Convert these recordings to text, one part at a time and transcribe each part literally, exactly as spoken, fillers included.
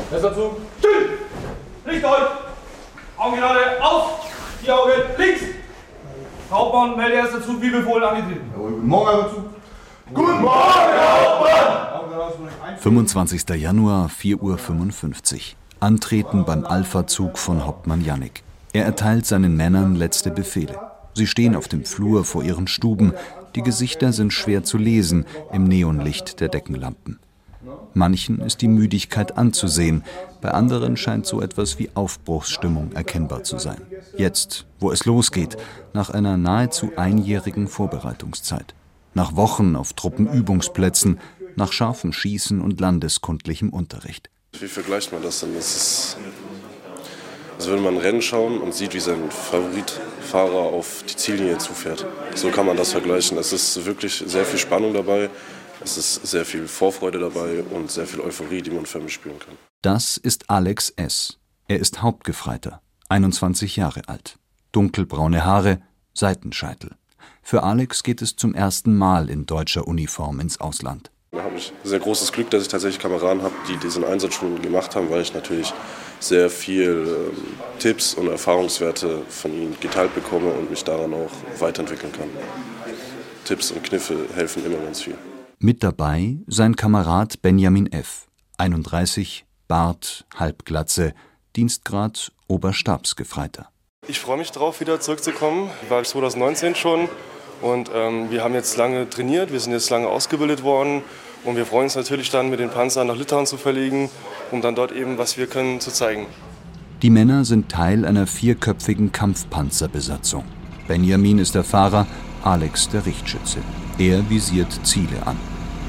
Erster Zug, still! Licht euch! Augen gerade, auf! Die Augen links! Hauptmann, melde erster Zug, wie befohlen angetreten. Guten Morgen, Herr Zug. Guten Morgen, Herr Hauptmann! fünfundzwanzigster Januar, vier Uhr fünfundfünfzig. Antreten beim Alpha-Zug von Hauptmann Jannik. Er erteilt seinen Männern letzte Befehle. Sie stehen auf dem Flur vor ihren Stuben. Die Gesichter sind schwer zu lesen im Neonlicht der Deckenlampen. Manchen ist die Müdigkeit anzusehen, bei anderen scheint so etwas wie Aufbruchsstimmung erkennbar zu sein. Jetzt, wo es losgeht, nach einer nahezu einjährigen Vorbereitungszeit. Nach Wochen auf Truppenübungsplätzen, nach scharfem Schießen und landeskundlichem Unterricht. Wie vergleicht man das denn? Das ist, als würde man ein Rennen schauen und sieht, wie sein Favoritfahrer auf die Ziellinie zufährt. So kann man das vergleichen. Es ist wirklich sehr viel Spannung dabei. Es ist sehr viel Vorfreude dabei und sehr viel Euphorie, die man förmlich spüren kann. Das ist Alex S. Er ist Hauptgefreiter, einundzwanzig Jahre alt. Dunkelbraune Haare, Seitenscheitel. Für Alex geht es zum ersten Mal in deutscher Uniform ins Ausland. Da habe ich sehr großes Glück, dass ich tatsächlich Kameraden habe, die diesen Einsatz schon gemacht haben, weil ich natürlich sehr viel ähm, Tipps und Erfahrungswerte von ihnen geteilt bekomme und mich daran auch weiterentwickeln kann. Tipps und Kniffe helfen immer ganz viel. Mit dabei sein Kamerad Benjamin F., einunddreißig, Bart, Halbglatze, Dienstgrad Oberstabsgefreiter. Ich freue mich drauf, wieder zurückzukommen. Ich war zwanzig neunzehn schon und ähm, wir haben jetzt lange trainiert, wir sind jetzt lange ausgebildet worden und wir freuen uns natürlich dann, mit den Panzern nach Litauen zu verlegen, um dann dort eben, was wir können, zu zeigen. Die Männer sind Teil einer vierköpfigen Kampfpanzerbesatzung. Benjamin ist der Fahrer, Alex der Richtschütze. Er visiert Ziele an.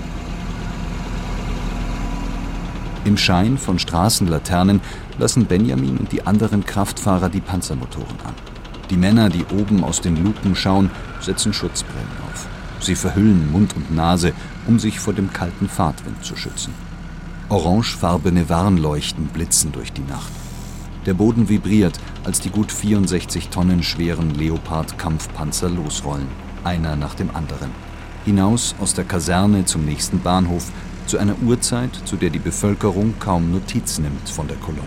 Im Schein von Straßenlaternen lassen Benjamin und die anderen Kraftfahrer die Panzermotoren an. Die Männer, die oben aus den Luken schauen, setzen Schutzbrillen auf. Sie verhüllen Mund und Nase, um sich vor dem kalten Fahrtwind zu schützen. Orangefarbene Warnleuchten blitzen durch die Nacht. Der Boden vibriert, als die gut vierundsechzig Tonnen schweren Leopard-Kampfpanzer losrollen, einer nach dem anderen. Hinaus aus der Kaserne zum nächsten Bahnhof, zu einer Uhrzeit, zu der die Bevölkerung kaum Notiz nimmt von der Kolonne.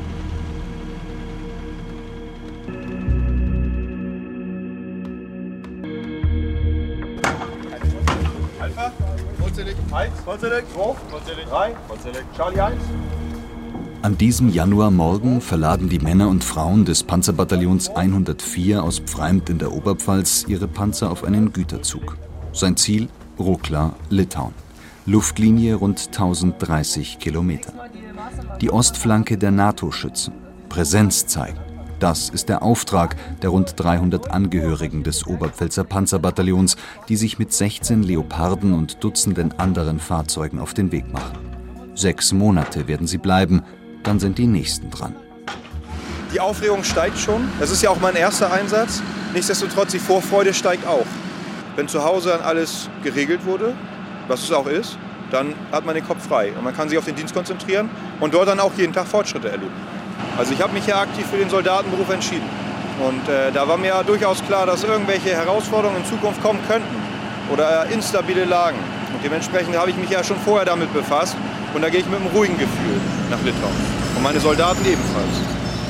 Alpha, Vollzählig, eins, Vollzählig, zwei, Vollzählig, drei, Vollzählig, Charlie eins. An diesem Januarmorgen verladen die Männer und Frauen des Panzerbataillons hundertvier aus Pfreimt in der Oberpfalz ihre Panzer auf einen Güterzug. Sein Ziel? Rukla, Litauen. Luftlinie rund tausenddreißig Kilometer. Die Ostflanke der NATO-Schützen. Präsenz zeigen. Das ist der Auftrag der rund dreihundert Angehörigen des Oberpfälzer Panzerbataillons, die sich mit sechzehn Leoparden und Dutzenden anderen Fahrzeugen auf den Weg machen. Sechs Monate werden sie bleiben, dann sind die Nächsten dran. Die Aufregung steigt schon. Das ist ja auch mein erster Einsatz. Nichtsdestotrotz, die Vorfreude steigt auch. Wenn zu Hause dann alles geregelt wurde, was es auch ist, dann hat man den Kopf frei. Und man kann sich auf den Dienst konzentrieren und dort dann auch jeden Tag Fortschritte erleben. Also ich habe mich ja aktiv für den Soldatenberuf entschieden. Und äh, da war mir ja durchaus klar, dass irgendwelche Herausforderungen in Zukunft kommen könnten. Oder äh, instabile Lagen. Und dementsprechend habe ich mich ja schon vorher damit befasst. Und da gehe ich mit einem ruhigen Gefühl nach Litauen. Und meine Soldaten ebenfalls.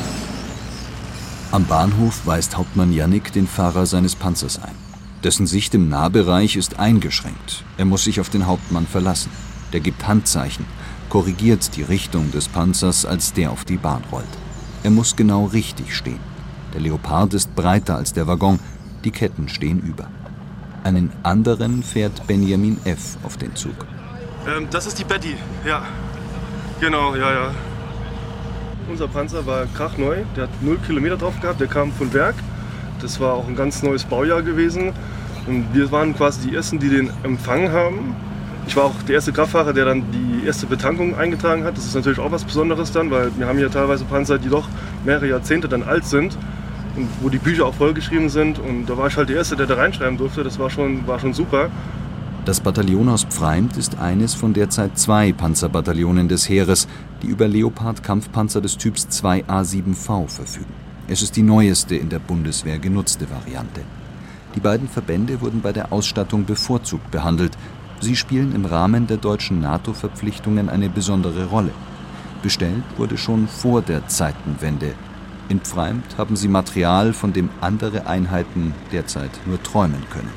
Am Bahnhof weist Hauptmann Jannik den Fahrer seines Panzers ein. Dessen Sicht im Nahbereich ist eingeschränkt. Er muss sich auf den Hauptmann verlassen. Der gibt Handzeichen, korrigiert die Richtung des Panzers, als der auf die Bahn rollt. Er muss genau richtig stehen. Der Leopard ist breiter als der Waggon, die Ketten stehen über. Einen anderen fährt Benjamin F. auf den Zug. Ähm, das ist die Betty, ja. Genau, ja, ja. Unser Panzer war krachneu, der hat null Kilometer drauf gehabt, der kam von Werk. Das war auch ein ganz neues Baujahr gewesen. Und wir waren quasi die Ersten, die den empfangen haben. Ich war auch der erste Kraftfahrer, der dann die erste Betankung eingetragen hat. Das ist natürlich auch was Besonderes dann, weil wir haben hier teilweise Panzer, die doch mehrere Jahrzehnte dann alt sind. Und wo die Bücher auch vollgeschrieben sind. Und da war ich halt der Erste, der da reinschreiben durfte. Das war schon, war schon super. Das Bataillon aus Pfreimt ist eines von derzeit zwei Panzerbataillonen des Heeres, die über Leopard-Kampfpanzer des Typs zwei A sieben V verfügen. Es ist die neueste in der Bundeswehr genutzte Variante. Die beiden Verbände wurden bei der Ausstattung bevorzugt behandelt. Sie spielen im Rahmen der deutschen NATO-Verpflichtungen eine besondere Rolle. Bestellt wurde schon vor der Zeitenwende. In Pfreimd haben sie Material, von dem andere Einheiten derzeit nur träumen können.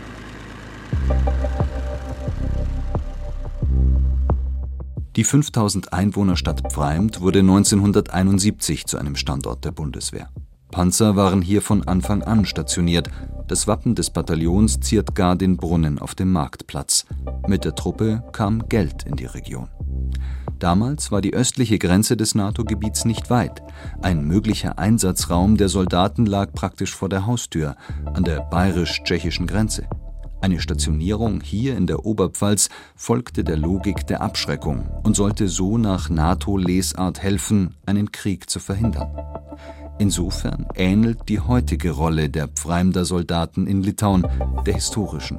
Die fünftausend Einwohnerstadt Pfreimd wurde neunzehnhunderteinundsiebzig zu einem Standort der Bundeswehr. Panzer waren hier von Anfang an stationiert. Das Wappen des Bataillons ziert gar den Brunnen auf dem Marktplatz. Mit der Truppe kam Geld in die Region. Damals war die östliche Grenze des NATO-Gebiets nicht weit. Ein möglicher Einsatzraum der Soldaten lag praktisch vor der Haustür, an der bayerisch-tschechischen Grenze. Eine Stationierung hier in der Oberpfalz folgte der Logik der Abschreckung und sollte so nach NATO-Lesart helfen, einen Krieg zu verhindern. Insofern ähnelt die heutige Rolle der Pfreimder Soldaten in Litauen der historischen.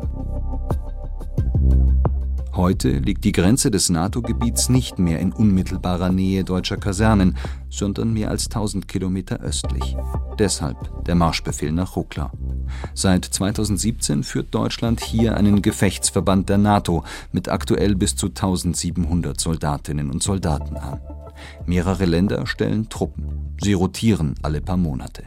Heute liegt die Grenze des NATO-Gebiets nicht mehr in unmittelbarer Nähe deutscher Kasernen, sondern mehr als tausend Kilometer östlich. Deshalb der Marschbefehl nach Rukla. Seit zweitausendsiebzehn führt Deutschland hier einen Gefechtsverband der NATO mit aktuell bis zu eintausendsiebenhundert Soldatinnen und Soldaten an. Mehrere Länder stellen Truppen. Sie rotieren alle paar Monate.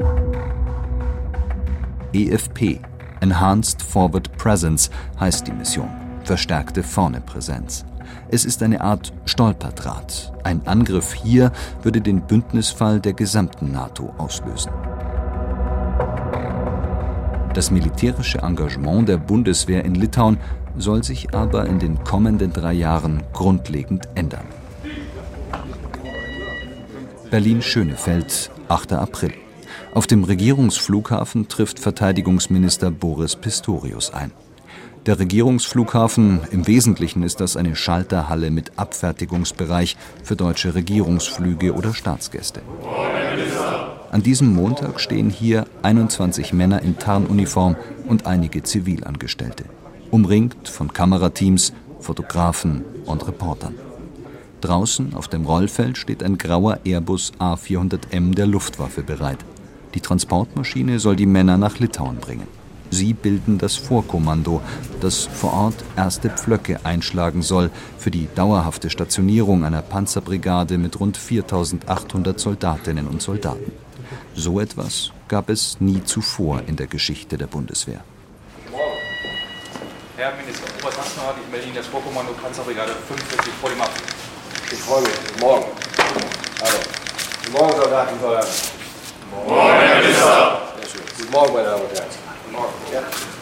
E F P, Enhanced Forward Presence, heißt die Mission. Verstärkte Vorne-Präsenz. Es ist eine Art Stolperdraht. Ein Angriff hier würde den Bündnisfall der gesamten NATO auslösen. Das militärische Engagement der Bundeswehr in Litauen soll sich aber in den kommenden drei Jahren grundlegend ändern. Berlin-Schönefeld, achter April. Auf dem Regierungsflughafen trifft Verteidigungsminister Boris Pistorius ein. Der Regierungsflughafen, im Wesentlichen ist das eine Schalterhalle mit Abfertigungsbereich für deutsche Regierungsflüge oder Staatsgäste. An diesem Montag stehen hier einundzwanzig Männer in Tarnuniform und einige Zivilangestellte, umringt von Kamerateams, Fotografen und Reportern. Draußen auf dem Rollfeld steht ein grauer Airbus A vierhundert M der Luftwaffe bereit. Die Transportmaschine soll die Männer nach Litauen bringen. Sie bilden das Vorkommando, das vor Ort erste Pflöcke einschlagen soll für die dauerhafte Stationierung einer Panzerbrigade mit rund viertausendachthundert Soldatinnen und Soldaten. So etwas gab es nie zuvor in der Geschichte der Bundeswehr. Herr Minister, Oberst Hassner hat in Berlin das Vorkommando Panzerbrigade fünfundvierzig vor dem Ab. Ich freue mich. Guten Morgen. Hallo. Guten Morgen, Soldaten und Soldaten. Guten Morgen, Herr Minister. Sehr schön. Guten Morgen, meine Damen und Herren. Ja.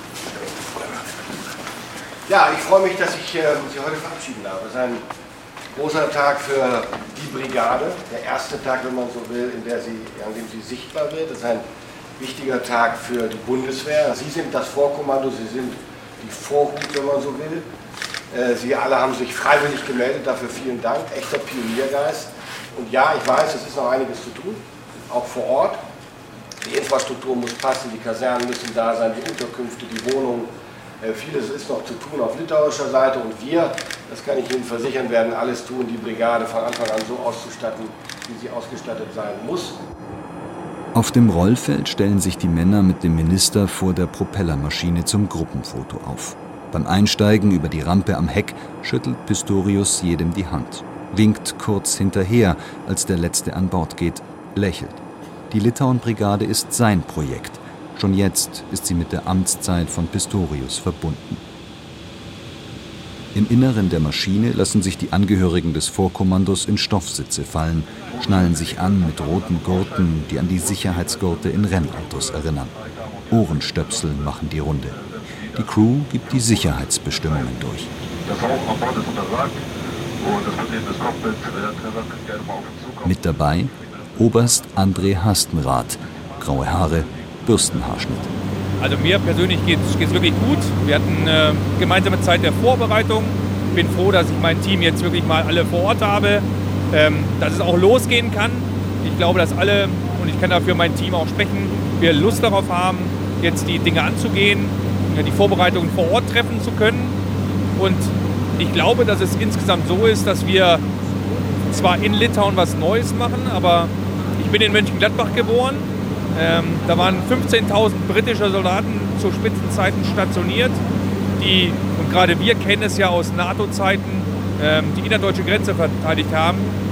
ja, ich freue mich, dass ich äh, Sie heute verabschieden darf. Es ist ein großer Tag für die Brigade, der erste Tag, wenn man so will, in der sie, an dem sie sichtbar wird. Es ist ein wichtiger Tag für die Bundeswehr. Sie sind das Vorkommando, Sie sind die Vorhut, wenn man so will. Äh, sie alle haben sich freiwillig gemeldet, dafür vielen Dank, echter Pioniergeist. Und ja, ich weiß, es ist noch einiges zu tun, auch vor Ort. Die Infrastruktur muss passen, die Kasernen müssen da sein, die Unterkünfte, die Wohnungen. Äh, vieles ist noch zu tun auf litauischer Seite und wir, das kann ich Ihnen versichern, werden alles tun, die Brigade von Anfang an so auszustatten, wie sie ausgestattet sein muss. Auf dem Rollfeld stellen sich die Männer mit dem Minister vor der Propellermaschine zum Gruppenfoto auf. Beim Einsteigen über die Rampe am Heck schüttelt Pistorius jedem die Hand, winkt kurz hinterher, als der Letzte an Bord geht, lächelt. Die Litauen-Brigade ist sein Projekt. Schon jetzt ist sie mit der Amtszeit von Pistorius verbunden. Im Inneren der Maschine lassen sich die Angehörigen des Vorkommandos in Stoffsitze fallen, schnallen sich an mit roten Gurten, die an die Sicherheitsgurte in Rennautos erinnern. Ohrenstöpsel machen die Runde. Die Crew gibt die Sicherheitsbestimmungen durch. Das Rauchen an Bord ist untersagt und das Betreten des Cockpits können gerne mal auf uns zukommen. Mit dabei Oberst André Hastenrath, graue Haare, Bürstenhaarschnitt. Also mir persönlich geht es wirklich gut. Wir hatten eine gemeinsame Zeit der Vorbereitung. Ich bin froh, dass ich mein Team jetzt wirklich mal alle vor Ort habe, ähm, dass es auch losgehen kann. Ich glaube, dass alle, und ich kann dafür mein Team auch sprechen, wir Lust darauf haben, jetzt die Dinge anzugehen, die Vorbereitungen vor Ort treffen zu können. Und ich glaube, dass es insgesamt so ist, dass wir zwar in Litauen was Neues machen, aber ich bin in Mönchengladbach geboren. Ähm, da waren fünfzehntausend britische Soldaten zu Spitzenzeiten stationiert, die, und gerade wir kennen es ja aus NATO-Zeiten, ähm, die innerdeutsche Grenze verteidigt haben.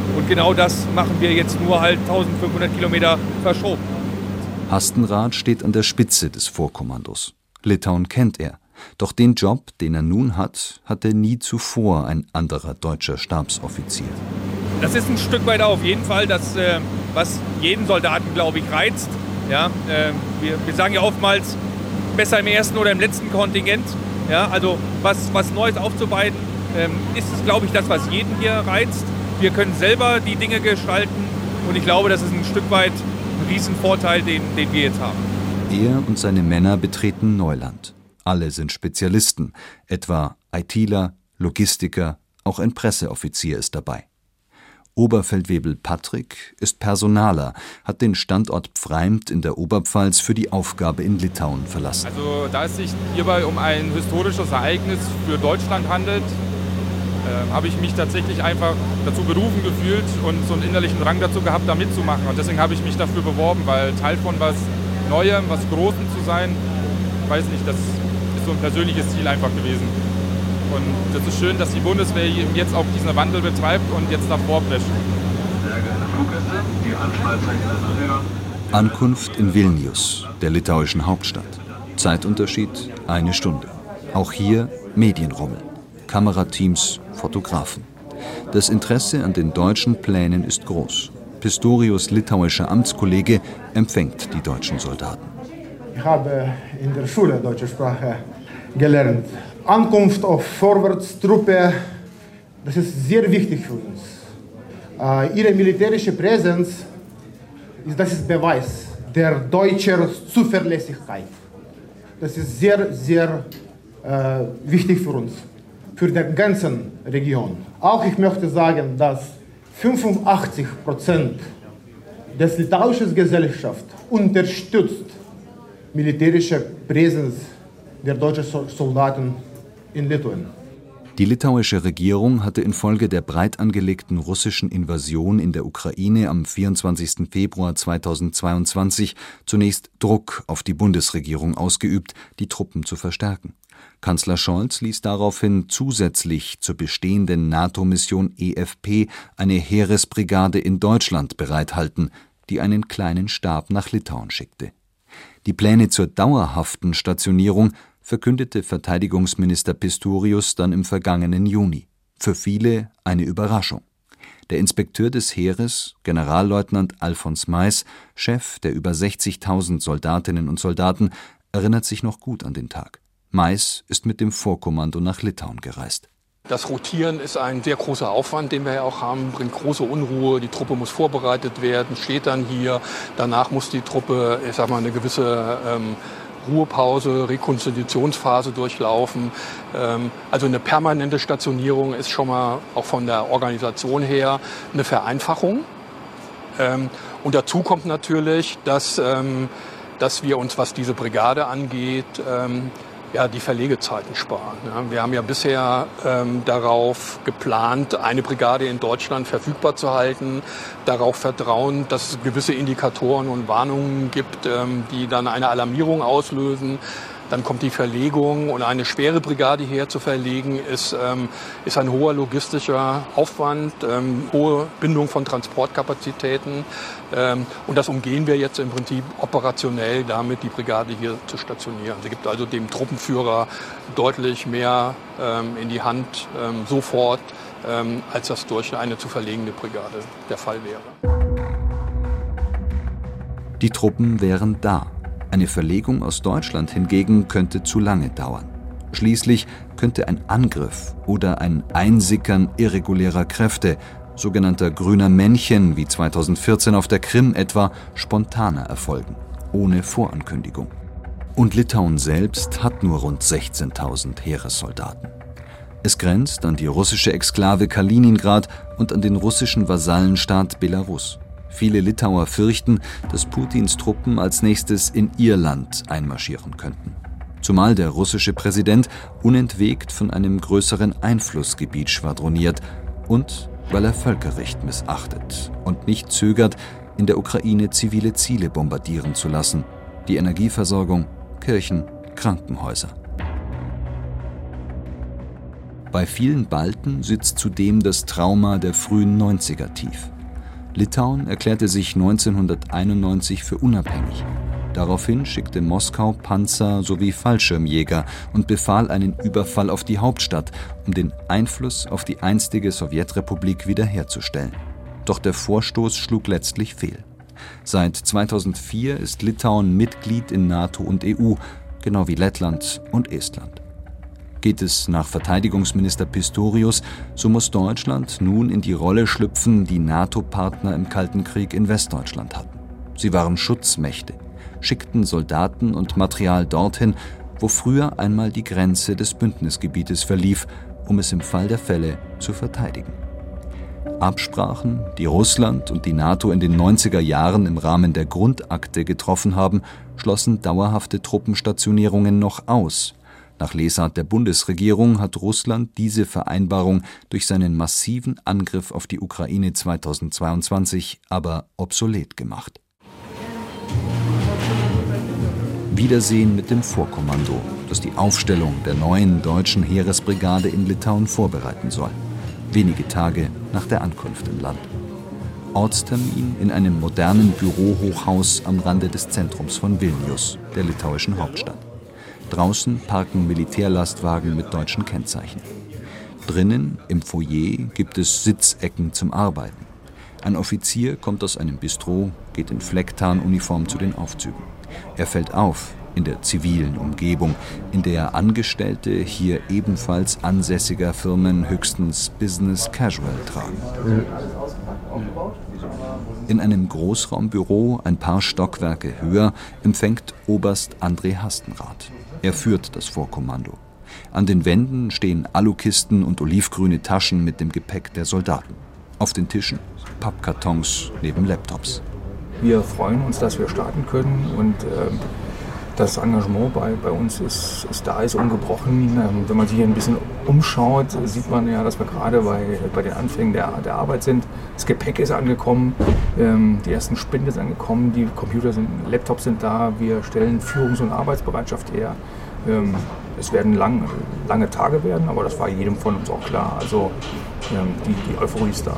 Und genau das machen wir jetzt nur halt eintausendfünfhundert Kilometer verschoben. Hastenrath steht an der Spitze des Vorkommandos. Litauen kennt er. Doch den Job, den er nun hat, hatte nie zuvor ein anderer deutscher Stabsoffizier. Das ist ein Stück weit auf jeden Fall das, äh, was jeden Soldaten, glaube ich, reizt. Ja, äh, wir, wir sagen ja oftmals, besser im ersten oder im letzten Kontingent. Ja, also was, was Neues aufzubereiten, ähm, ist, glaube ich, das, was jeden hier reizt. Wir können selber die Dinge gestalten und ich glaube, das ist ein Stück weit ein Riesenvorteil, den, den wir jetzt haben. Er und seine Männer betreten Neuland. Alle sind Spezialisten, etwa ITler, Logistiker, auch ein Presseoffizier ist dabei. Oberfeldwebel Patrick ist Personaler, hat den Standort Pfreimt in der Oberpfalz für die Aufgabe in Litauen verlassen. Also da es sich hierbei um ein historisches Ereignis für Deutschland handelt, äh, habe ich mich tatsächlich einfach dazu berufen gefühlt und so einen innerlichen Drang dazu gehabt, da mitzumachen. Und deswegen habe ich mich dafür beworben, weil Teil von was Neuem, was Großem zu sein, weiß nicht, das ist so ein persönliches Ziel einfach gewesen. Und das ist schön, dass die Bundeswehr jetzt auch diesen Wandel betreibt und jetzt davor prescht. Ankunft in Vilnius, der litauischen Hauptstadt. Zeitunterschied eine Stunde. Auch hier Medienrummel. Kamerateams, Fotografen. Das Interesse an den deutschen Plänen ist groß. Pistorius litauischer Amtskollege empfängt die deutschen Soldaten. Ich habe in der Schule deutsche Sprache gelernt. Ankunft auf Vorwärtstruppe, das ist sehr wichtig für uns. Äh, ihre militärische Präsenz, das ist Beweis der deutschen Zuverlässigkeit. Das ist sehr, sehr äh, wichtig für uns, für die ganze Region. Auch ich möchte sagen, dass fünfundachtzig Prozent der litauischen Gesellschaft unterstützt militärische Präsenz der deutschen Soldaten in Litauen. Die litauische Regierung hatte infolge der breit angelegten russischen Invasion in der Ukraine am vierundzwanzigsten Februar zweitausendzweiundzwanzig zunächst Druck auf die Bundesregierung ausgeübt, die Truppen zu verstärken. Kanzler Scholz ließ daraufhin zusätzlich zur bestehenden NATO-Mission E F P eine Heeresbrigade in Deutschland bereithalten, die einen kleinen Stab nach Litauen schickte. Die Pläne zur dauerhaften Stationierung verkündete Verteidigungsminister Pistorius dann im vergangenen Juni. Für viele eine Überraschung. Der Inspekteur des Heeres, Generalleutnant Alfons Mais, Chef der über sechzigtausend Soldatinnen und Soldaten, erinnert sich noch gut an den Tag. Mais ist mit dem Vorkommando nach Litauen gereist. Das Rotieren ist ein sehr großer Aufwand, den wir ja auch haben, bringt große Unruhe. Die Truppe muss vorbereitet werden, steht dann hier. Danach muss die Truppe, ich sag mal, eine gewisse ähm, Ruhepause, Rekonstitutionsphase durchlaufen. Ähm, also eine permanente Stationierung ist schon mal auch von der Organisation her eine Vereinfachung. Ähm, und dazu kommt natürlich, dass, ähm, dass wir uns, was diese Brigade angeht, ähm, ja, die Verlegezeiten sparen. Ja, wir haben ja bisher ähm, darauf geplant, eine Brigade in Deutschland verfügbar zu halten, darauf vertrauen, dass es gewisse Indikatoren und Warnungen gibt, ähm, die dann eine Alarmierung auslösen. Dann kommt die Verlegung und eine schwere Brigade hierher zu verlegen, ist, ähm, ist ein hoher logistischer Aufwand, ähm, hohe Bindung von Transportkapazitäten. Ähm, und das umgehen wir jetzt im Prinzip operationell damit, die Brigade hier zu stationieren. Sie gibt also dem Truppenführer deutlich mehr ähm, in die Hand ähm, sofort, ähm, als das durch eine zu verlegende Brigade der Fall wäre. Die Truppen wären da. Eine Verlegung aus Deutschland hingegen könnte zu lange dauern. Schließlich könnte ein Angriff oder ein Einsickern irregulärer Kräfte, sogenannter grüner Männchen wie zweitausendvierzehn auf der Krim etwa, spontaner erfolgen, ohne Vorankündigung. Und Litauen selbst hat nur rund sechzehntausend Heeressoldaten. Es grenzt an die russische Exklave Kaliningrad und an den russischen Vasallenstaat Belarus. Viele Litauer fürchten, dass Putins Truppen als nächstes in ihr Land einmarschieren könnten. Zumal der russische Präsident unentwegt von einem größeren Einflussgebiet schwadroniert und weil er Völkerrecht missachtet und nicht zögert, in der Ukraine zivile Ziele bombardieren zu lassen, die Energieversorgung, Kirchen, Krankenhäuser. Bei vielen Balten sitzt zudem das Trauma der frühen neunziger tief. Litauen erklärte sich neunzehnhunderteinundneunzig für unabhängig. Daraufhin schickte Moskau Panzer sowie Fallschirmjäger und befahl einen Überfall auf die Hauptstadt, um den Einfluss auf die einstige Sowjetrepublik wiederherzustellen. Doch der Vorstoß schlug letztlich fehl. Seit zweitausendvier ist Litauen Mitglied in NATO und E U, genau wie Lettland und Estland. Geht es nach Verteidigungsminister Pistorius, so muss Deutschland nun in die Rolle schlüpfen, die NATO-Partner im Kalten Krieg in Westdeutschland hatten. Sie waren Schutzmächte, schickten Soldaten und Material dorthin, wo früher einmal die Grenze des Bündnisgebietes verlief, um es im Fall der Fälle zu verteidigen. Absprachen, die Russland und die NATO in den neunziger Jahren im Rahmen der Grundakte getroffen haben, schlossen dauerhafte Truppenstationierungen noch aus. Nach Lesart der Bundesregierung hat Russland diese Vereinbarung durch seinen massiven Angriff auf die Ukraine zweitausendzweiundzwanzig aber obsolet gemacht. Wiedersehen mit dem Vorkommando, das die Aufstellung der neuen deutschen Heeresbrigade in Litauen vorbereiten soll. Wenige Tage nach der Ankunft im Land. Ortstermin in einem modernen Bürohochhaus am Rande des Zentrums von Vilnius, der litauischen Hauptstadt. Draußen parken Militärlastwagen mit deutschen Kennzeichen. Drinnen, im Foyer, gibt es Sitzecken zum Arbeiten. Ein Offizier kommt aus einem Bistro, geht in Flecktarnuniform zu den Aufzügen. Er fällt auf in der zivilen Umgebung, in der Angestellte hier ebenfalls ansässiger Firmen höchstens Business Casual tragen. In einem Großraumbüro, ein paar Stockwerke höher, empfängt Oberst André Hastenrath. Er führt das Vorkommando. An den Wänden stehen Alukisten und olivgrüne Taschen mit dem Gepäck der Soldaten. Auf den Tischen Pappkartons neben Laptops. Wir freuen uns, dass wir starten können und äh, das Engagement bei, bei uns ist, ist da, ist ungebrochen. Ähm, wenn man sich hier ein bisschen umschaut, sieht man ja, dass wir gerade bei, bei den Anfängen der, der Arbeit sind. Das Gepäck ist angekommen, ähm, die ersten Spinde sind angekommen, die Computer sind, Laptops sind da, wir stellen Führungs- und Arbeitsbereitschaft her. Ähm, es werden lang, lange Tage werden, aber das war jedem von uns auch klar. Also ähm, die, die Euphorie ist da.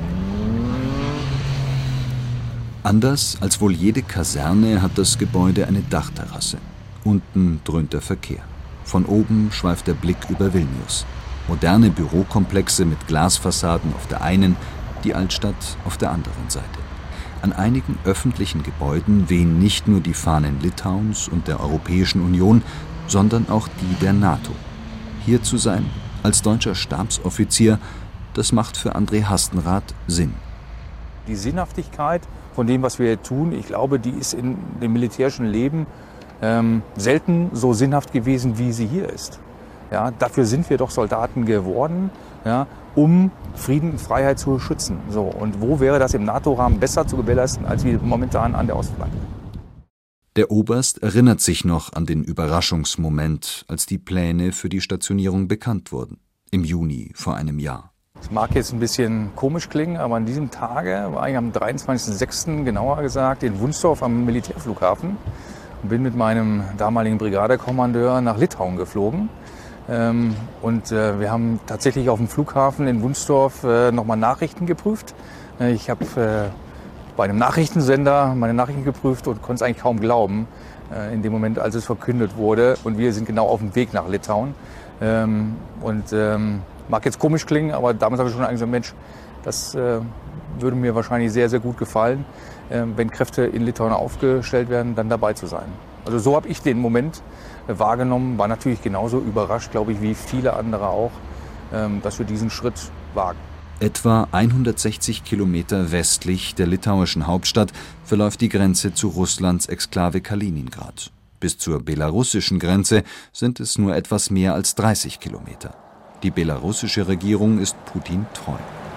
Anders als wohl jede Kaserne hat das Gebäude eine Dachterrasse. Unten dröhnt der Verkehr. Von oben schweift der Blick über Vilnius. Moderne Bürokomplexe mit Glasfassaden auf der einen, die Altstadt auf der anderen Seite. An einigen öffentlichen Gebäuden wehen nicht nur die Fahnen Litauens und der Europäischen Union, sondern auch die der NATO. Hier zu sein, als deutscher Stabsoffizier, das macht für André Hastenrath Sinn. Die Sinnhaftigkeit von dem, was wir hier tun, ich glaube, die ist in dem militärischen Leben ähm, selten so sinnhaft gewesen, wie sie hier ist. Ja, dafür sind wir doch Soldaten geworden, ja, um Frieden und Freiheit zu schützen. So, und wo wäre das im NATO-Rahmen besser zu gewährleisten, als wie momentan an der Ostflanke? Der Oberst erinnert sich noch an den Überraschungsmoment, als die Pläne für die Stationierung bekannt wurden. Im Juni vor einem Jahr. Das mag jetzt ein bisschen komisch klingen, aber an diesem Tage war ich am dreiundzwanzigsten sechsten genauer gesagt in Wunstorf am Militärflughafen und bin mit meinem damaligen Brigadekommandeur nach Litauen geflogen. Ähm, und äh, wir haben tatsächlich auf dem Flughafen in Wunstorf äh, nochmal Nachrichten geprüft. Äh, ich habe äh, bei einem Nachrichtensender meine Nachrichten geprüft und konnte es eigentlich kaum glauben, äh, in dem Moment, als es verkündet wurde. Und wir sind genau auf dem Weg nach Litauen. Ähm, und ähm, mag jetzt komisch klingen, aber damals habe ich schon gesagt, Mensch, das äh, würde mir wahrscheinlich sehr, sehr gut gefallen, äh, wenn Kräfte in Litauen aufgestellt werden, dann dabei zu sein. Also so habe ich den Moment äh, wahrgenommen, war natürlich genauso überrascht, glaube ich, wie viele andere auch, äh, dass wir diesen Schritt wagen. Etwa hundertsechzig Kilometer westlich der litauischen Hauptstadt verläuft die Grenze zu Russlands Exklave Kaliningrad. Bis zur belarussischen Grenze sind es nur etwas mehr als dreißig Kilometer. Die belarussische Regierung ist Putin treu.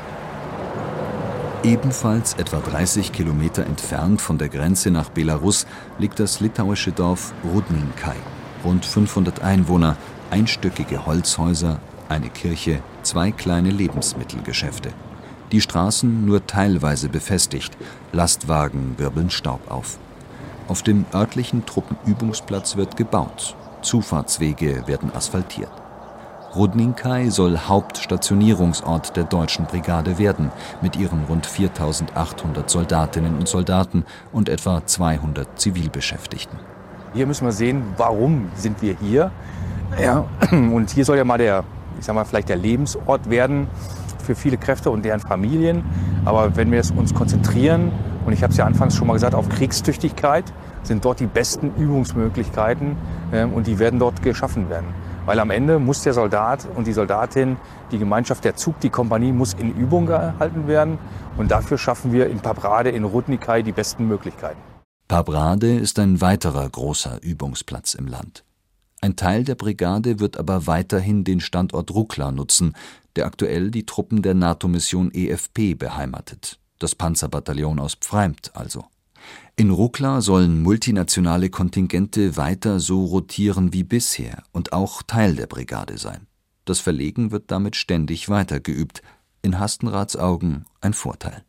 Ebenfalls etwa dreißig Kilometer entfernt von der Grenze nach Belarus liegt das litauische Dorf Rudninkai. Rund fünfhundert Einwohner, einstöckige Holzhäuser, eine Kirche, zwei kleine Lebensmittelgeschäfte. Die Straßen nur teilweise befestigt, Lastwagen wirbeln Staub auf. Auf dem örtlichen Truppenübungsplatz wird gebaut, Zufahrtswege werden asphaltiert. Rudninkai soll Hauptstationierungsort der deutschen Brigade werden, mit ihren rund viertausendachthundert Soldatinnen und Soldaten und etwa zweihundert Zivilbeschäftigten. Hier müssen wir sehen, warum sind wir hier. Ja, und hier soll ja mal der, ich sag mal, vielleicht der Lebensort werden für viele Kräfte und deren Familien. Aber wenn wir uns konzentrieren, und ich habe es ja anfangs schon mal gesagt, auf Kriegstüchtigkeit, sind dort die besten Übungsmöglichkeiten und die werden dort geschaffen werden. Weil am Ende muss der Soldat und die Soldatin, die Gemeinschaft, der Zug, die Kompanie muss in Übung gehalten werden. Und dafür schaffen wir in Pabrade, in Rudnikai die besten Möglichkeiten. Pabrade ist ein weiterer großer Übungsplatz im Land. Ein Teil der Brigade wird aber weiterhin den Standort Rukla nutzen, der aktuell die Truppen der NATO-Mission E F P beheimatet. Das Panzerbataillon aus Pfreimt also. In Rukla sollen multinationale Kontingente weiter so rotieren wie bisher und auch Teil der Brigade sein. Das Verlegen wird damit ständig weitergeübt. In Hastenraths Augen ein Vorteil.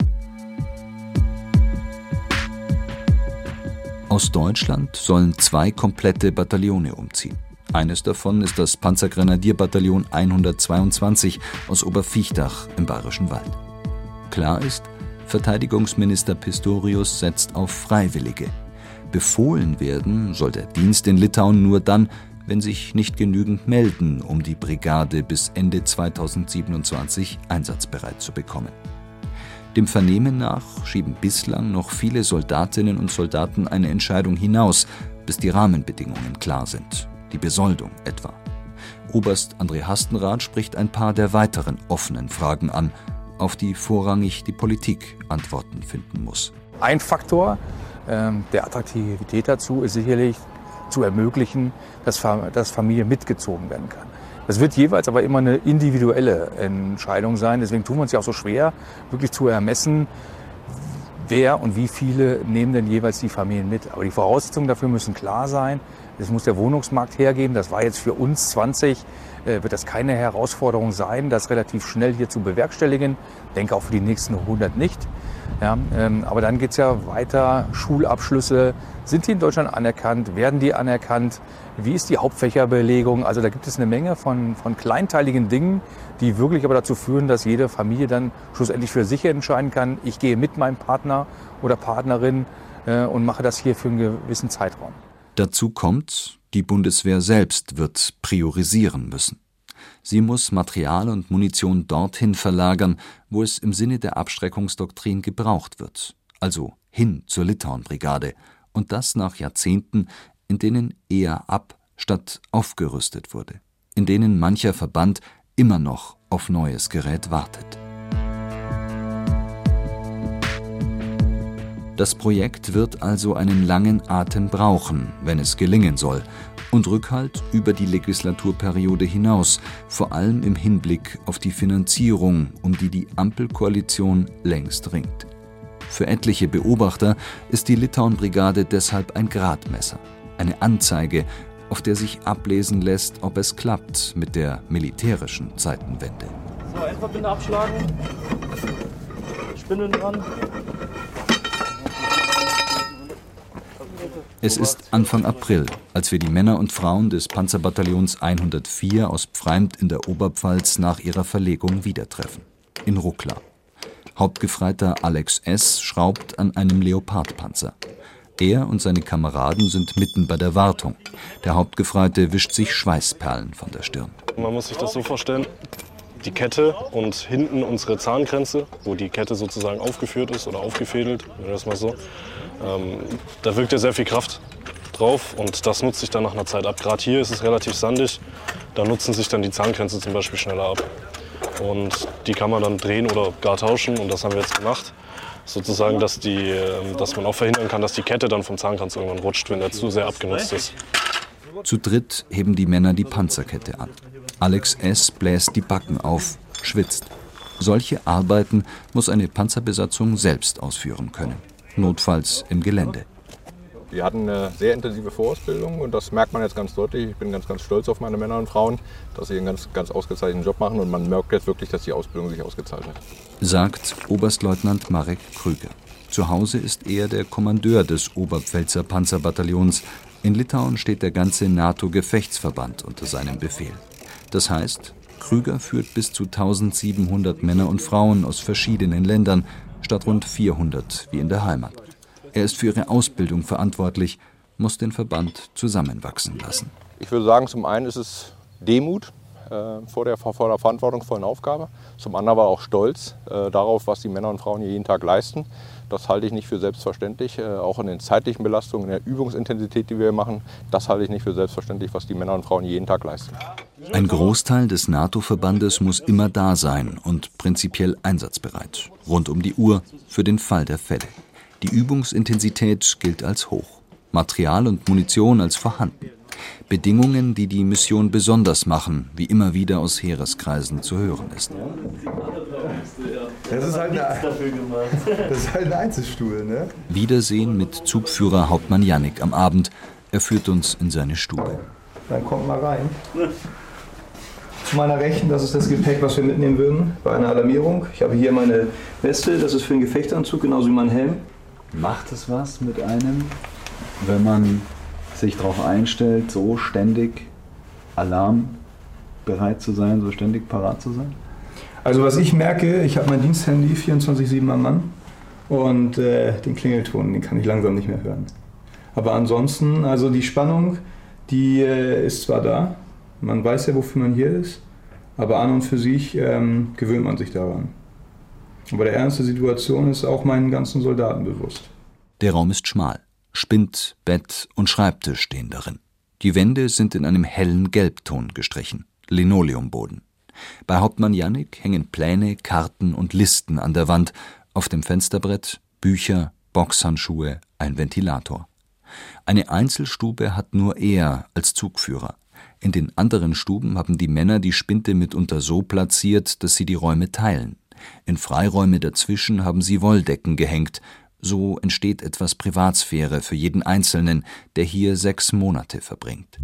Aus Deutschland sollen zwei komplette Bataillone umziehen. Eines davon ist das Panzergrenadierbataillon hundertzweiundzwanzig aus Oberviechtach im Bayerischen Wald. Klar ist, Verteidigungsminister Pistorius setzt auf Freiwillige. Befohlen werden soll der Dienst in Litauen nur dann, wenn sich nicht genügend melden, um die Brigade bis Ende zweitausendsiebenundzwanzig einsatzbereit zu bekommen. Dem Vernehmen nach schieben bislang noch viele Soldatinnen und Soldaten eine Entscheidung hinaus, bis die Rahmenbedingungen klar sind, die Besoldung etwa. Oberst André Hastenrath spricht ein paar der weiteren offenen Fragen an, auf die vorrangig die Politik Antworten finden muss. Ein Faktor ähm, der Attraktivität dazu ist sicherlich zu ermöglichen, dass, dass Familie mitgezogen werden kann. Das wird jeweils aber immer eine individuelle Entscheidung sein. Deswegen tun wir uns ja auch so schwer, wirklich zu ermessen, wer und wie viele nehmen denn jeweils die Familien mit. Aber die Voraussetzungen dafür müssen klar sein. Es muss der Wohnungsmarkt hergeben. Das war jetzt für uns zwanzig, äh, wird das keine Herausforderung sein, das relativ schnell hier zu bewerkstelligen. Ich denke auch für die nächsten hundert nicht. Ja, ähm, aber dann geht es ja weiter. Schulabschlüsse, sind die in Deutschland anerkannt? Werden die anerkannt? Wie ist die Hauptfächerbelegung? Also da gibt es eine Menge von, von kleinteiligen Dingen, die wirklich aber dazu führen, dass jede Familie dann schlussendlich für sich entscheiden kann, ich gehe mit meinem Partner oder Partnerin äh, und mache das hier für einen gewissen Zeitraum. Dazu kommt, die Bundeswehr selbst wird priorisieren müssen. Sie muss Material und Munition dorthin verlagern, wo es im Sinne der Abschreckungsdoktrin gebraucht wird, also hin zur Litauen-Brigade, und das nach Jahrzehnten, in denen eher ab- statt aufgerüstet wurde, in denen mancher Verband immer noch auf neues Gerät wartet. Das Projekt wird also einen langen Atem brauchen, wenn es gelingen soll, und Rückhalt über die Legislaturperiode hinaus, vor allem im Hinblick auf die Finanzierung, um die die Ampelkoalition längst ringt. Für etliche Beobachter ist die Litauen-Brigade deshalb ein Gradmesser, eine Anzeige, auf der sich ablesen lässt, ob es klappt mit der militärischen Zeitenwende. So, Endverbinde abschlagen, Spinnen dran. Es ist Anfang April, als wir die Männer und Frauen des Panzerbataillons hundertvier aus Pfreimt in der Oberpfalz nach ihrer Verlegung wieder treffen. In Rukla. Hauptgefreiter Alex S. schraubt an einem Leopardpanzer. Er und seine Kameraden sind mitten bei der Wartung. Der Hauptgefreite wischt sich Schweißperlen von der Stirn. Man muss sich das so vorstellen, die Kette und hinten unsere Zahngrenze, wo die Kette sozusagen aufgeführt ist oder aufgefädelt, wenn das mal so. Ähm, da wirkt ja sehr viel Kraft drauf und das nutzt sich dann nach einer Zeit ab. Gerade hier ist es relativ sandig, da nutzen sich dann die Zahngrenze zum Beispiel schneller ab. Und die kann man dann drehen oder gar tauschen und das haben wir jetzt gemacht. Sozusagen, dass, die, dass man auch verhindern kann, dass die Kette dann vom Zahnkranz irgendwann rutscht, wenn der zu sehr abgenutzt ist. Zu dritt heben die Männer die Panzerkette an. Alex S. bläst die Backen auf, schwitzt. Solche Arbeiten muss eine Panzerbesatzung selbst ausführen können. Notfalls im Gelände. Wir hatten eine sehr intensive Vorausbildung und das merkt man jetzt ganz deutlich. Ich bin ganz, ganz stolz auf meine Männer und Frauen, dass sie einen ganz, ganz ausgezeichneten Job machen und man merkt jetzt wirklich, dass die Ausbildung sich ausgezahlt hat. Sagt Oberstleutnant Marek Krüger. Zu Hause ist er der Kommandeur des Oberpfälzer Panzerbataillons. In Litauen steht der ganze NATO-Gefechtsverband unter seinem Befehl. Das heißt, Krüger führt bis zu tausendsiebenhundert Männer und Frauen aus verschiedenen Ländern, statt rund vierhundert wie in der Heimat. Er ist für ihre Ausbildung verantwortlich, muss den Verband zusammenwachsen lassen. Ich würde sagen, zum einen ist es Demut äh, vor, der, vor der verantwortungsvollen Aufgabe. Zum anderen aber auch Stolz äh, darauf, was die Männer und Frauen hier jeden Tag leisten. Das halte ich nicht für selbstverständlich, äh, auch in den zeitlichen Belastungen, in der Übungsintensität, die wir machen. Das halte ich nicht für selbstverständlich, was die Männer und Frauen jeden Tag leisten. Ein Großteil des NATO-Verbandes muss immer da sein und prinzipiell einsatzbereit. Rund um die Uhr für den Fall der Fälle. Die Übungsintensität gilt als hoch. Material und Munition als vorhanden. Bedingungen, die die Mission besonders machen, wie immer wieder aus Heereskreisen zu hören ist. Das ist halt eine, das ist halt ein Einzelstuhl, ne? Wiedersehen mit Zugführer Hauptmann Jannik am Abend. Er führt uns in seine Stube. Dann kommt mal rein. Zu meiner Rechten, das ist das Gepäck, was wir mitnehmen würden bei einer Alarmierung. Ich habe hier meine Weste, das ist für den Gefechtsanzug, genauso wie mein Helm. Macht es was mit einem, wenn man sich darauf einstellt, so ständig alarmbereit zu sein, so ständig parat zu sein? Also was ich merke, ich habe mein Diensthandy vierundzwanzig sieben am Mann und äh, den Klingelton, den kann ich langsam nicht mehr hören. Aber ansonsten, also die Spannung, die äh, ist zwar da, man weiß ja, wofür man hier ist, aber an und für sich ähm, gewöhnt man sich daran. Aber der Ernst der Situation ist auch meinen ganzen Soldaten bewusst. Der Raum ist schmal. Spind, Bett und Schreibtisch stehen darin. Die Wände sind in einem hellen Gelbton gestrichen. Linoleumboden. Bei Hauptmann Jannik hängen Pläne, Karten und Listen an der Wand. Auf dem Fensterbrett Bücher, Boxhandschuhe, ein Ventilator. Eine Einzelstube hat nur er als Zugführer. In den anderen Stuben haben die Männer die Spinte mitunter so platziert, dass sie die Räume teilen. In Freiräume dazwischen haben sie Wolldecken gehängt. So entsteht etwas Privatsphäre für jeden Einzelnen, der hier sechs Monate verbringt.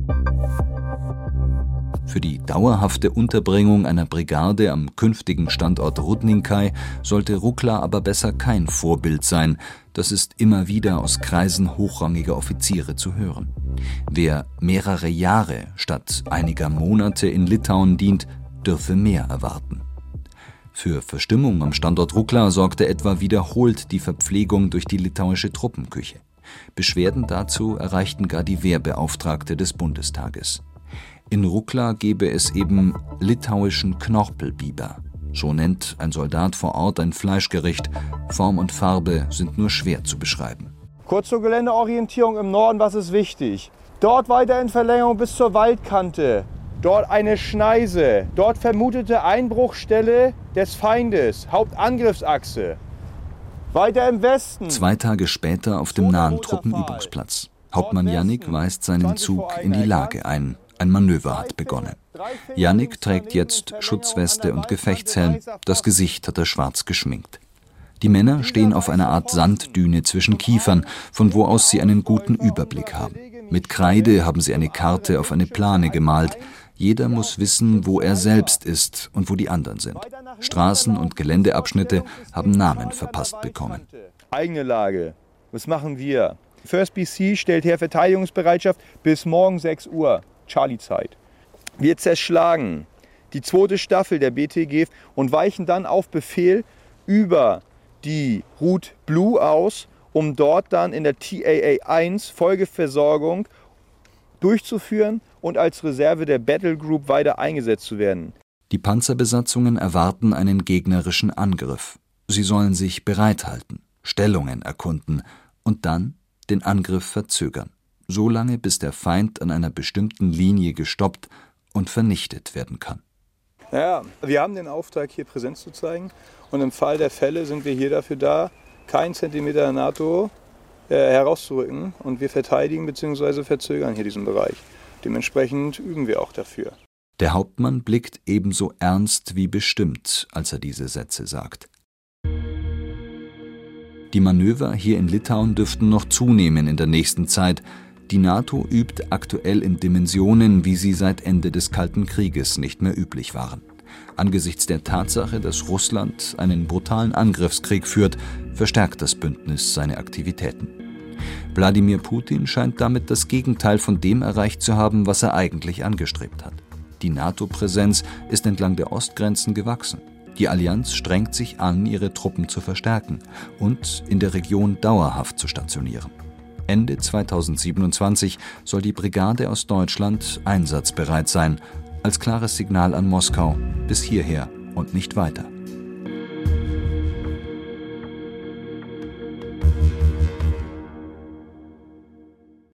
Für die dauerhafte Unterbringung einer Brigade am künftigen Standort Rudninkai sollte Rukla aber besser kein Vorbild sein. Das ist immer wieder aus Kreisen hochrangiger Offiziere zu hören. Wer mehrere Jahre statt einiger Monate in Litauen dient, dürfe mehr erwarten. Für Verstimmung am Standort Rukla sorgte etwa wiederholt die Verpflegung durch die litauische Truppenküche. Beschwerden dazu erreichten gar die Wehrbeauftragte des Bundestages. In Rukla gebe es eben litauischen Knorpelbiber. So nennt ein Soldat vor Ort ein Fleischgericht. Form und Farbe sind nur schwer zu beschreiben. Kurz zur Geländeorientierung im Norden, was ist wichtig? Dort weiter in Verlängerung bis zur Waldkante. Dort eine Schneise. Dort vermutete Einbruchstelle des Feindes. Hauptangriffsachse. Weiter im Westen. Zwei Tage später auf dem nahen Truppenübungsplatz. Hauptmann Jannik weist seinen Zug in die Lage ein. Ein Manöver hat begonnen. Jannik trägt jetzt Schutzweste und Gefechtshelm. Das Gesicht hat er schwarz geschminkt. Die Männer stehen auf einer Art Sanddüne zwischen Kiefern, von wo aus sie einen guten Überblick haben. Mit Kreide haben sie eine Karte auf eine Plane gemalt. Jeder muss wissen, wo er selbst ist und wo die anderen sind. Straßen und Geländeabschnitte haben Namen verpasst bekommen. Eigene Lage. Was machen wir? First B C stellt her Verteidigungsbereitschaft bis morgen sechs Uhr. Charlie-Zeit. Wir zerschlagen die zweite Staffel der B T G und weichen dann auf Befehl über die Route Blue aus, um dort dann in der T A A eins Folgeversorgung durchzuführen und als Reserve der Battle Group weiter eingesetzt zu werden. Die Panzerbesatzungen erwarten einen gegnerischen Angriff. Sie sollen sich bereithalten, Stellungen erkunden und dann den Angriff verzögern. So lange, bis der Feind an einer bestimmten Linie gestoppt und vernichtet werden kann. Ja, wir haben den Auftrag, hier Präsenz zu zeigen. Und im Fall der Fälle sind wir hier dafür da, keinen Zentimeter der NATO äh, herauszurücken. Und wir verteidigen bzw. verzögern hier diesen Bereich. Dementsprechend üben wir auch dafür. Der Hauptmann blickt ebenso ernst wie bestimmt, als er diese Sätze sagt. Die Manöver hier in Litauen dürften noch zunehmen in der nächsten Zeit. Die NATO übt aktuell in Dimensionen, wie sie seit Ende des Kalten Krieges nicht mehr üblich waren. Angesichts der Tatsache, dass Russland einen brutalen Angriffskrieg führt, verstärkt das Bündnis seine Aktivitäten. Wladimir Putin scheint damit das Gegenteil von dem erreicht zu haben, was er eigentlich angestrebt hat. Die NATO-Präsenz ist entlang der Ostgrenzen gewachsen. Die Allianz strengt sich an, ihre Truppen zu verstärken und in der Region dauerhaft zu stationieren. Ende zweitausendsiebenundzwanzig soll die Brigade aus Deutschland einsatzbereit sein, als klares Signal an Moskau: bis hierher und nicht weiter.